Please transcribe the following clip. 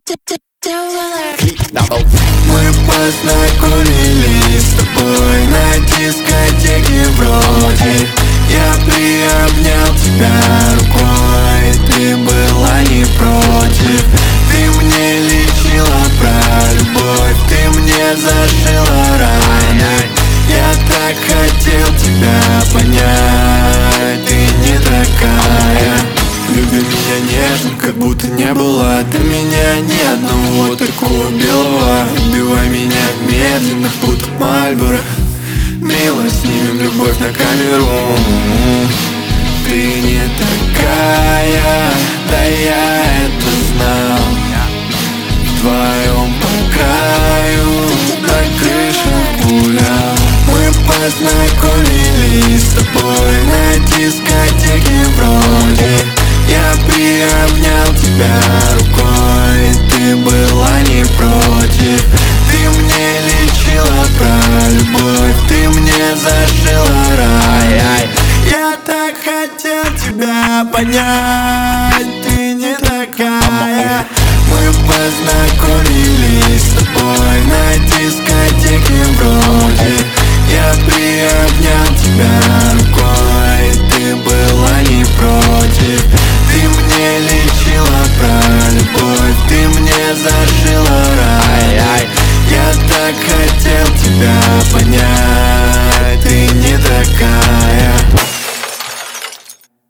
Мы познакомились с тобой на дискотеке вроде. Я приобнял тебя рукой, ты была не против. Ты мне лечила про любовь, ты мне зашила раны. Я так хотел тебя понять, ты не такая. Люби меня нежно, как будто не было до меня ни одного такого белого. Убивай меня медленно, в путах Мальборо. Мило снимем любовь на камеру. Ты не такая, да я это знал. Вдвоем по краю на крыше гулял. Мы познакомились с тобой на дискотеке вроде. Я приобнял тебя рукой, ты была не против. Ты мне лечила про любовь, ты мне зашила рай. Я так хотел тебя понять, ты не такая. Мы познакомились с тобой на дискотеке вроде. Я приобнял тебя рукой, ты была не против. Ты мне лечила про любовь, ты мне зашила рай. Я так хотел тебя понять.